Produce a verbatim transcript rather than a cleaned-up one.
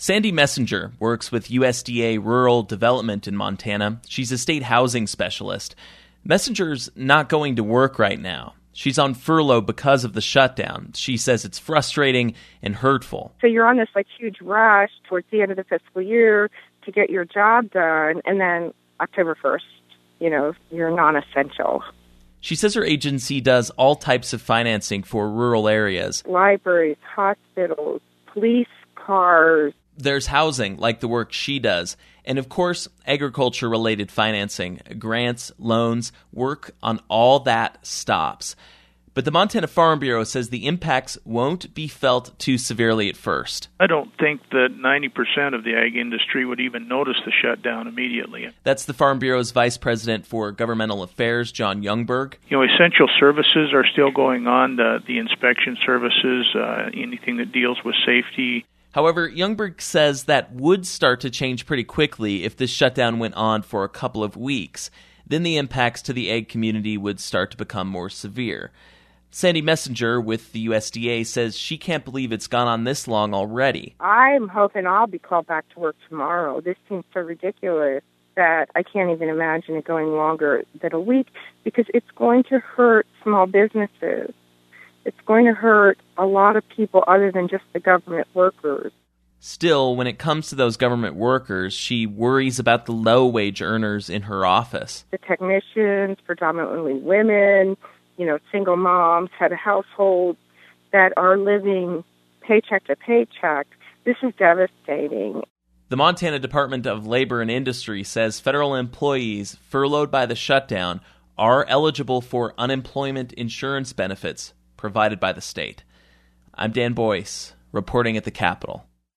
Sandy Messenger works with U S D A Rural Development in Montana. She's a state housing specialist. Messenger's not going to work right now. She's on furlough because of the shutdown. She says it's frustrating and hurtful. So you're on this like huge rush towards the end of the fiscal year to get your job done, and then October first, you know, you're non-essential. She says her agency does all types of financing for rural areas. Libraries, hospitals, police cars. There's housing, like the work she does. And of course, agriculture-related financing, grants, loans, work on all that stops. But the Montana Farm Bureau says the impacts won't be felt too severely at first. I don't think that ninety percent of the ag industry would even notice the shutdown immediately. That's the Farm Bureau's Vice President for Governmental Affairs, John Youngberg. You know, essential services are still going on, the, the inspection services, uh, anything that deals with safety. However, Youngberg says that would start to change pretty quickly if this shutdown went on for a couple of weeks. Then the impacts to the ag community would start to become more severe. Sandy Messenger with the U S D A says she can't believe it's gone on this long already. I'm hoping I'll be called back to work tomorrow. This seems so ridiculous that I can't even imagine it going longer than a week, because it's going to hurt small businesses. It's going to hurt a lot of people other than just the government workers. Still, when it comes to those government workers, she worries about the low-wage earners in her office. The technicians, predominantly women, you know, single moms, head of households that are living paycheck to paycheck. This is devastating. The Montana Department of Labor and Industry says federal employees furloughed by the shutdown are eligible for unemployment insurance benefits provided by the state. I'm Dan Boyce, reporting at the Capitol.